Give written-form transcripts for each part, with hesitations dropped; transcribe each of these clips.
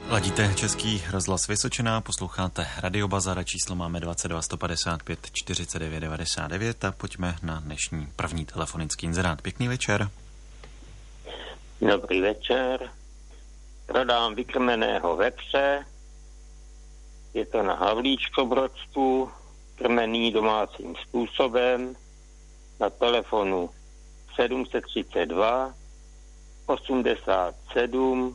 Ladíte Český rozhlas Vysočina, posloucháte Radio Bazar, číslo máme 22 155 49 99 a pojďme na dnešní první telefonický inzerát. Pěkný večer. Dobrý večer. Prodám vykrmeného vepře. Je to na Havlíčkobrodsku, krmený domácím způsobem, na telefonu 732 87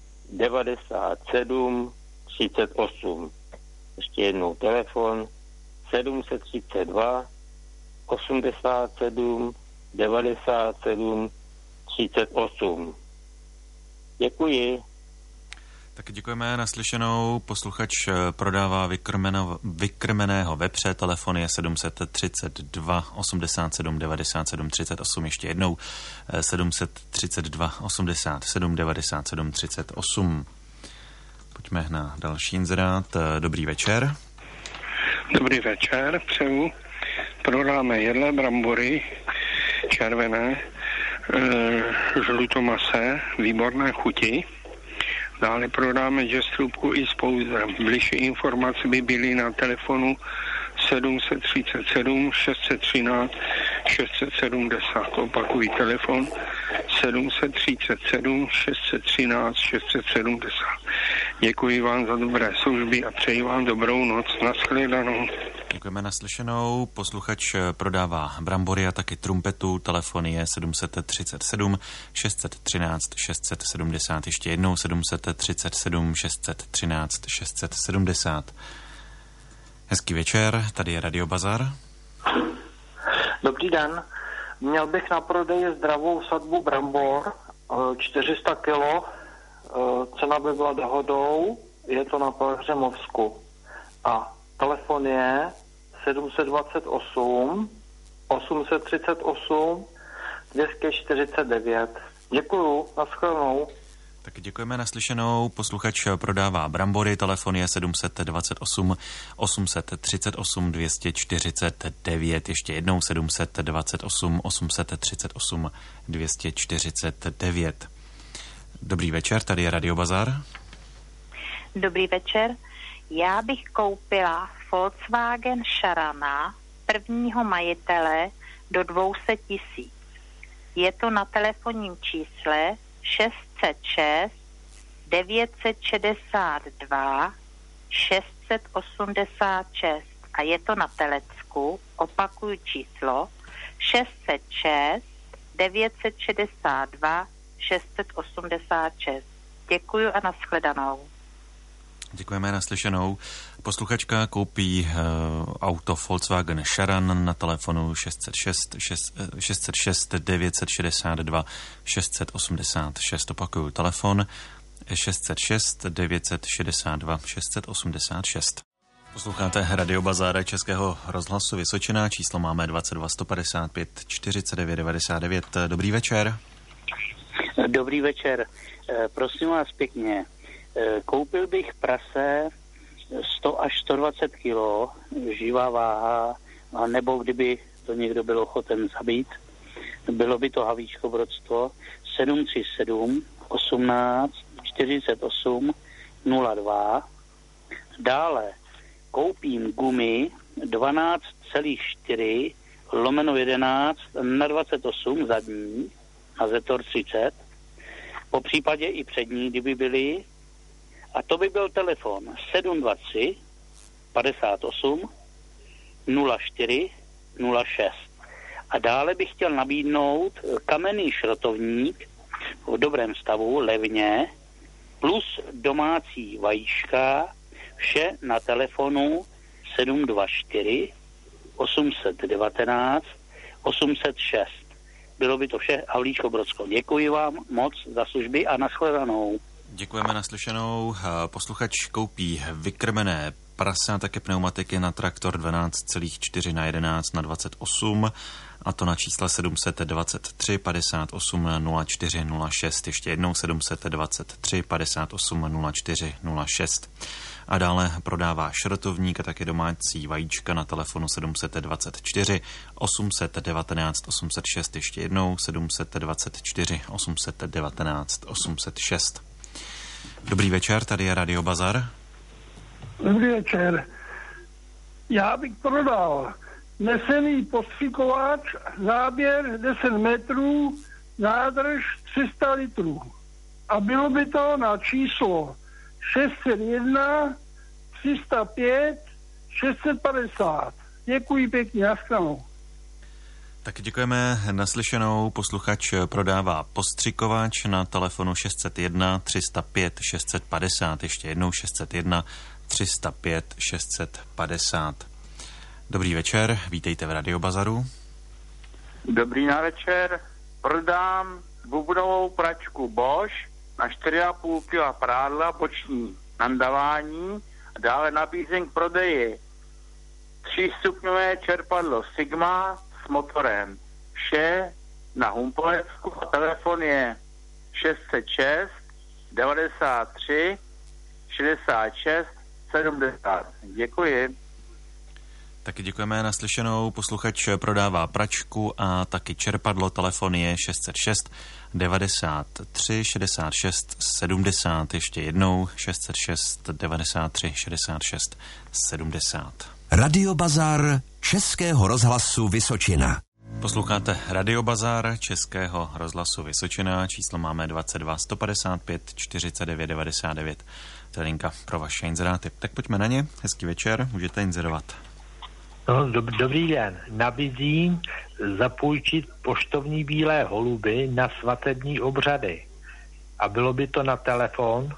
97 38. Ještě jednou telefon 732 87 97 38. Děkuji. Tak děkujeme, naslyšenou. Posluchač prodává vykrmeného vepře, telefon je 732 87 97 38, ještě jednou 732 87 97 38. Pojďme na další inzerát. Dobrý večer. Dobrý večer, přeju. Prodáme jedlé brambory, červené, žlutomase, výborné chuti. Dále prodáme žestrůbku i s pouzdrem. Bližší informace by byly na telefonu 737 613 670. Opakují telefon 737 613 670. Děkuji vám za dobré služby a přeji vám dobrou noc. Nashledanou. Děkujeme, naslyšenou. Posluchač prodává brambory a taky trumpetu. Telefon je 737 613 670. Ještě jednou 737 613 670. Hezký večer, tady je Radio Bazar. Dobrý den. Měl bych na prodeji zdravou sadbu brambor, 400 kilo, cena by byla dohodou, je to na Pelhřimovsku. A telefon je 728 838 249. Děkuju, nashledanou. Tak děkujeme, naslyšenou. Posluchač prodává brambory, telefon je 728 838 249, ještě jednou 728 838 249. Dobrý večer, tady je Radio Bazar. Dobrý večer. Já bych koupila Volkswagen Šarana prvního majitele do 200 000. Je to na telefonním čísle 606 962 686 a je to na Telecku, opakuju číslo 606 962 686. Děkuju a nashledanou. Děkujeme, naslyšenou. Posluchačka koupí auto Volkswagen Charan na telefonu 606 962 686. Opakuju telefon 606 962 686. Posloucháte Radio Bazára Českého rozhlasu Vysočina. Číslo máme 22 155 49 99. Dobrý večer. Dobrý večer. Prosím vás pěkně. Koupil bych prase 100 až 120 kilo, živá váha, nebo kdyby to někdo byl ochoten zabít, bylo by to Havlíčkobrodstvo 737 18 48 02. Dále koupím gumy 12,4 /11 na 28 zadní na Zetor 30, po případě i přední, kdyby byly. A to by byl telefon 723 58 04 06. A dále bych chtěl nabídnout kamenný šrotovník v dobrém stavu, levně, plus domácí vajíčka, vše na telefonu 724 819 806. Bylo by to vše Havlíčkobrodsko. Děkuji vám moc za služby a nashledanou. Děkujeme, naslyšenou. Posluchač koupí vykrmené prasa, také pneumatiky na traktor 12,4 na 11 na 28, a to na čísle 723 58 04 06. Ještě jednou 723 58 04 06. A dále prodává šrotovník a také domácí vajíčka na telefonu 724 819 806. Ještě jednou 724 819 806. Dobrý večer, tady je Radio Bazar. Dobrý večer. Já bych prodal nesený postřikovač, záběr 10 metrů, nádrž 300 litrů. A bylo by to na číslo 601 305 650. Děkuji pěkně, nashledanou. Tak děkujeme, naslyšenou. Posluchač prodává postřikovač na telefonu 601 305 650. Ještě jednou 601 305 650. Dobrý večer, vítejte v Radio Bazaru. Dobrý večer, prodám bubnovou pračku Bosch na 4,5 kg prádla, boční nandavání a dále nabízím k prodeji 3stupňové čerpadlo Sigma s motorem. Vše na Humpolevsku a telefon je 606 93 66 70. Děkuji. Taky děkujeme, naslyšenou. Posluchač prodává pračku a taky čerpadlo. Telefon je 606 93 66 70. Ještě jednou 606 93 66 70. Radio Bazar Českého rozhlasu Vysočina. Posloucháte Radio Bazar Českého rozhlasu Vysočina. Číslo máme 22 155 49 99. To je linka pro vaše inzeráty. Tak pojďme na ně. Hezký večer, můžete inzerovat. No, dobrý den. Nabízím zapůjčit poštovní bílé holuby na svatební obřady. A bylo by to na telefon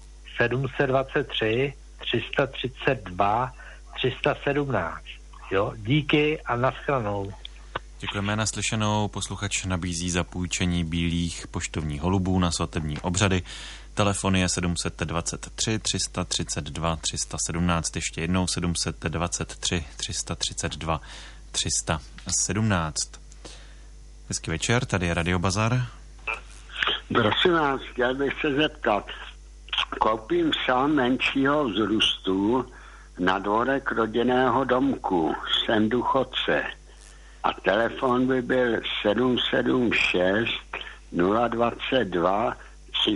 723 332 317. Jo, díky a nashledanou. Děkujeme, naslyšenou. Posluchač nabízí zapůjčení bílých poštovních holubů na svatební obřady. Telefon je 723 332 317. Ještě jednou 723 332 317. Hezký večer, tady je Radio Bazar. Prosím vás, chtěl bych se zeptat. Koupím psa menšího vzrůstu na dvorek rodinného domku. Jsem důchodce. A telefon by byl 776 022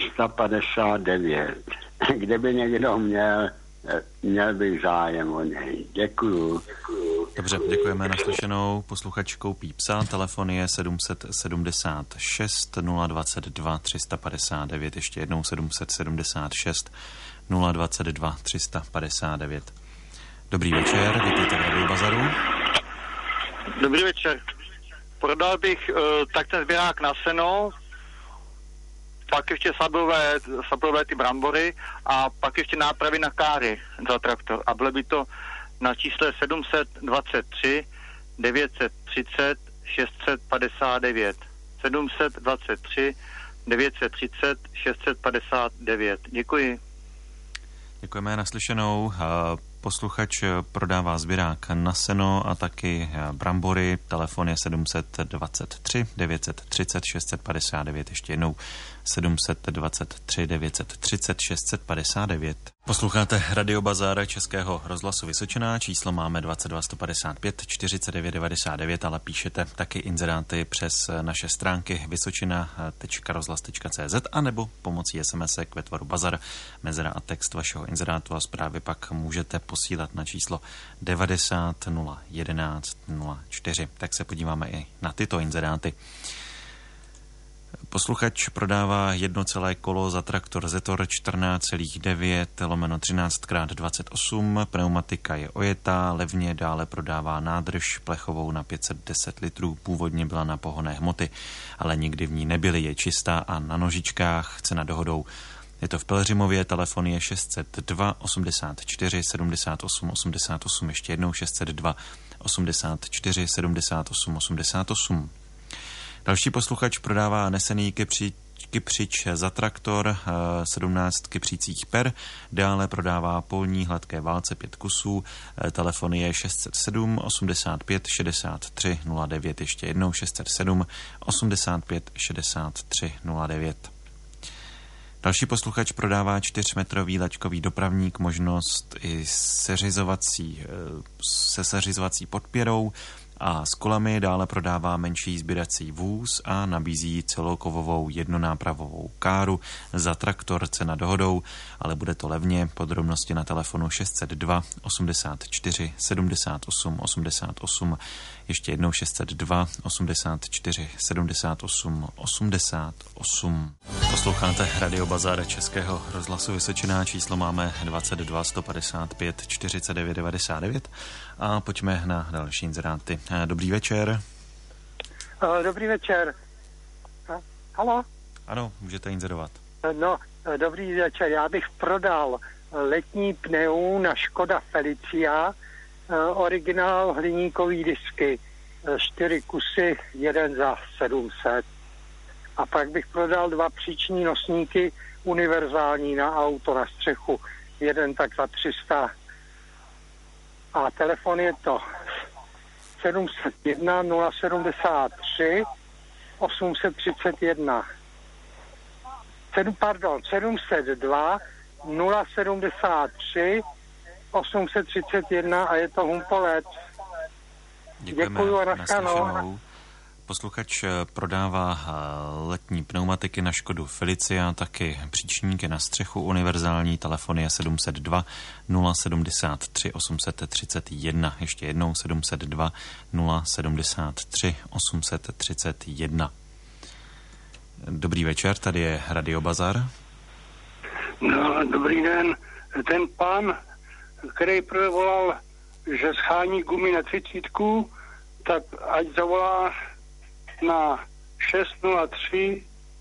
359. Kdyby někdo měl bych zájem o něj. Děkuju. Dobře, děkujeme, naslyšenou. Posluchač koupí psa, telefon je 776 022 359, ještě jednou 776 022 359. Dobrý večer, vítejte v Radio Bazaru. Dobrý večer. Prodal bych tak ten sběrák na seno, pak ještě sablové ty brambory a pak ještě nápravy na káry za traktor. A bylo by to na čísle 723 930 659. 723 930 659. Děkuji. Děkujeme, naslyšenou. Posluchač prodává sběrák na seno a taky brambory. Telefon je 723 930 659. Ještě jednou 723 930 659. Posloucháte Radio Bazar Českého rozhlasu Vysočina. Číslo máme 22 155 49 99, ale píšete taky inzeráty přes naše stránky vysočina.rozhlas.cz a nebo pomocí SMS-ek ve tvaru Bazar, mezera a text vašeho inzerátu a zprávy pak můžete posílat na číslo 90 011 04. Tak se podíváme i na tyto inzeráty. Posluchač prodává jedno celé kolo za traktor Zetor 14,9/13x28. Pneumatika je ojetá, levně dále prodává nádrž plechovou na 510 litrů. Původně byla na pohonné hmoty, ale nikdy v ní nebyly. Je čistá a na nožičkách, cena dohodou. Je to v Pelhřimově, telefon je 602 84 78 88. Ještě jednou 602 84 78 88. Další posluchač prodává nesený kypřič za traktor 17 kypřících per, dále prodává polní hladké válce 5 kusů, telefon je 607 85 63 09, ještě jednou 607 85 63 09. Další posluchač prodává 4metrový laťkový dopravník, možnost i se seřizovací podpěrou. A s kolami dále prodává menší sběrací vůz a nabízí celokovovou jednonápravovou káru za traktor, cena dohodou, ale bude to levně. Podrobnosti na telefonu 602 84 78 88. Ještě jednou 602 84 78 88. Posloucháte Radio Bazar Českého rozhlasu Vysočina. Číslo máme 22 155 49 99 a pojďme na další inzeráty. Dobrý večer. Dobrý večer. Haló? Ano, můžete inzerovat. No, dobrý večer. Já bych prodal letní pneu na Škoda Felicia, originál hliníkový disky, 4 kusy, jeden za 700. A pak bych prodal 2 příční nosníky univerzální na auto, na střechu, jeden tak za 300. A telefon je to 701 073 831. 702 073 831 a je to Humpolec. Děkuju a nashledanou. Posluchač prodává letní pneumatiky na Škodu Felicia, taky příčníky na střechu, univerzální, telefon je 702 073 831. Ještě jednou 702 073 831. Dobrý večer, tady je Radio Bazar. No, dobrý den. Ten pán, který volal, že schání gumy na 30, tak ať zavolá na 603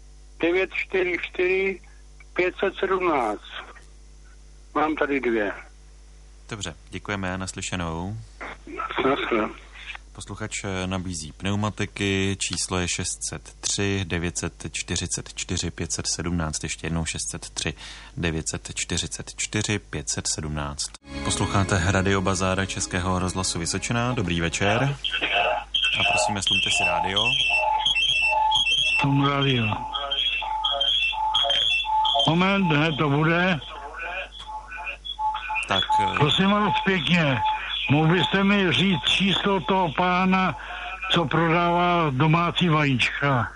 944 517. Mám tady 2. Dobře, děkujeme, naslyšenou. Naschle. Posluchač nabízí pneumatiky, číslo je 603 944 517, ještě jednou 603 944 517. Posloucháte Radio Bazar Českého rozhlasu Vysočina, dobrý večer. A prosím, slumte si rádio. Radio. Moment, hned to bude. Tak. Prosím vás pěkně, mohl byste mi říct číslo toho pána, co prodává domácí vajíčka?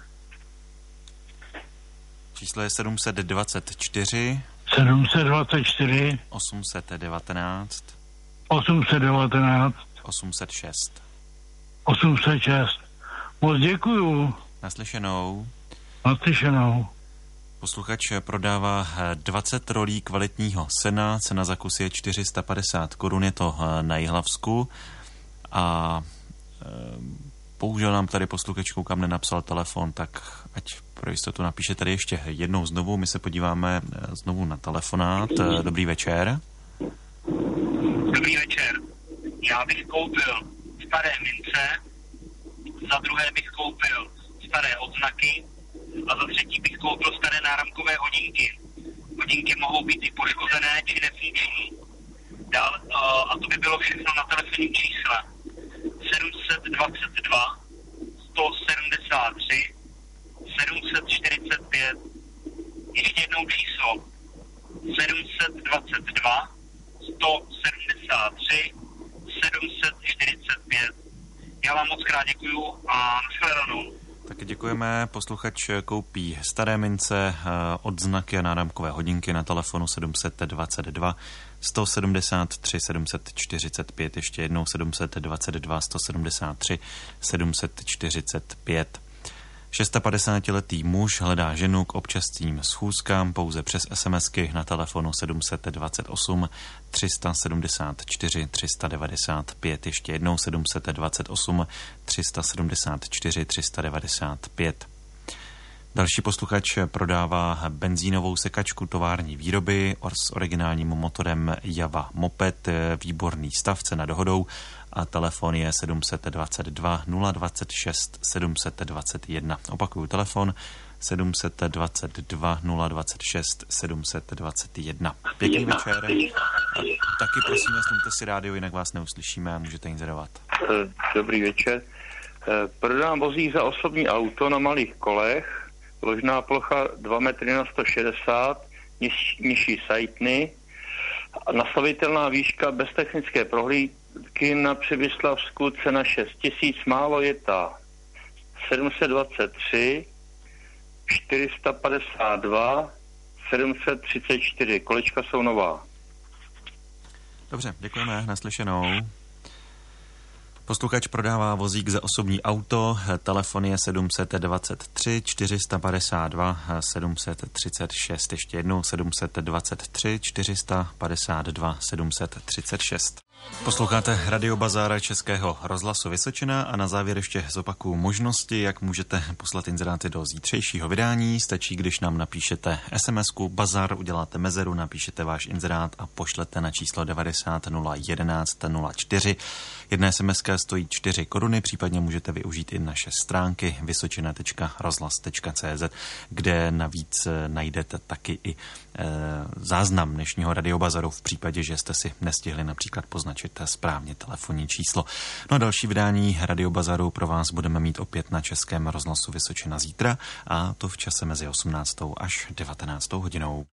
Číslo je 724 724 819 819 806. 806. Moc děkuju. Naslyšenou. Naslyšenou. Posluchač prodává 20 rolí kvalitního sena, cena za kus je 450 korun, je to na Jihlavsku a bohužel nám tady posluchač koukám nenapsal telefon, tak ať pro jistotu napíše tady ještě jednou znovu, my se podíváme znovu na telefonát. Dobrý večer. Dobrý večer. Já bych koupil staré mince, za druhé bych koupil staré odznaky a za třetí bych koupil staré náramkové hodinky. Hodinky mohou být i poškozené či nefunkční. A to by bylo všechno na telefonním čísle 722 173 745. Ještě jednou číslo 722 173 745. Já vám moc krát děkuju a nashledanou. Taky děkujeme. Posluchač koupí staré mince, odznaky a náramkové hodinky na telefonu 722 173 745, ještě jednou 722 173 745. 56letý muž hledá ženu k občasným schůzkám pouze přes SMSky na telefonu 728 374 395, ještě jednou 728 374 395. Další posluchač prodává benzínovou sekačku tovární výroby s originálním motorem Java Moped, výborný stav, cena dohodou a telefon je 722 026 721. Opakuju telefon 722 026 721. Pěkný večer. A taky prosím, slumte si rádio, jinak vás neuslyšíme a můžete inzerovat. Dobrý večer. Prodám vozík za osobní auto na malých kolech, ložná plocha 2 metry na 160, nižší sajtny, nastavitelná výška bez technické na Přibyslavsku cena 6 000, málo je ta 723, 452, 734. Kolečka jsou nová. Dobře, děkujeme, naslyšenou. Posluchač prodává vozík za osobní auto, telefon je 723 452 736, ještě jednou 723 452 736. Posloucháte Radio Bazar Českého rozhlasu Vysočina a na závěr ještě zopakuju možnosti, jak můžete poslat inzeráty do zítřejšího vydání. Stačí, když nám napíšete SMS-ku Bazar, uděláte mezeru, napíšete váš inzerát a pošlete na číslo 90 011 04. Jedna SMS-ka stojí 4 koruny, případně můžete využít i naše stránky vysočina.rozhlas.cz, kde navíc najdete taky i záznam dnešního Radio Bazaru v případě, že jste si nestihli například poznačit správně telefonní číslo. No a další vydání Radio Bazaru pro vás budeme mít opět na Českém rozhlasu Vysočina zítra, a to v čase mezi 18. až 19. hodinou.